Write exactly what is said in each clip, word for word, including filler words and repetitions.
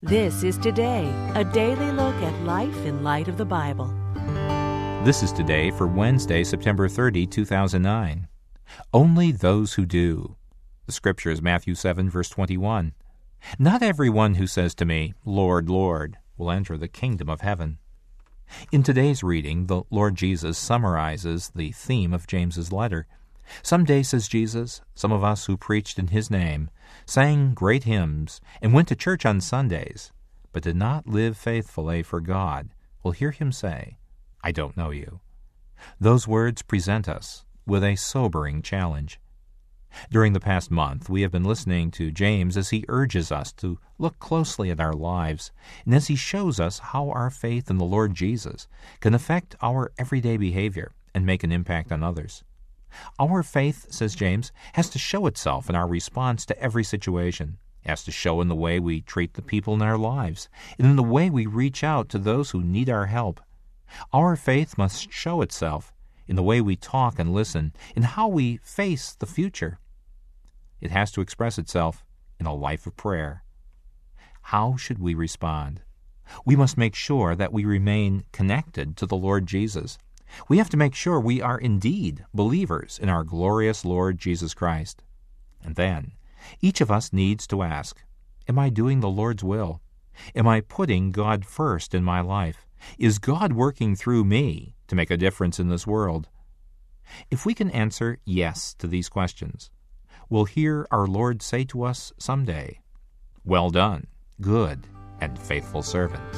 This is Today, a daily look at life in light of the Bible. This is Today for Wednesday, September thirtieth, two thousand nine. Only those who do. The scripture is Matthew seven, verse twenty-one. Not everyone who says to me, Lord, Lord, will enter the kingdom of heaven. In today's reading, the Lord Jesus summarizes the theme of James's letter. Some day, says Jesus, some of us who preached in His name sang great hymns and went to church on Sundays, but did not live faithfully for God, will hear Him say, I don't know you. Those words present us with a sobering challenge. During the past month, we have been listening to James as he urges us to look closely at our lives, and as he shows us how our faith in the Lord Jesus can affect our everyday behavior and make an impact on others. Our faith, says James, has to show itself in our response to every situation, has to show in the way we treat the people in our lives, and in the way we reach out to those who need our help. Our faith must show itself in the way we talk and listen, in how we face the future. It has to express itself in a life of prayer. How should we respond? We must make sure that we remain connected to the Lord Jesus. We have to make sure we are indeed believers in our glorious Lord Jesus Christ. And then, each of us needs to ask, am I doing the Lord's will? Am I putting God first in my life? Is God working through me to make a difference in this world? If we can answer yes to these questions, we'll hear our Lord say to us someday, well done, good and faithful servants.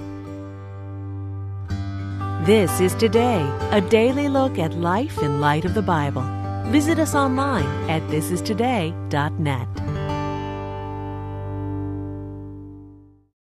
This is Today, a daily look at life in light of the Bible. Visit us online at this is today dot net.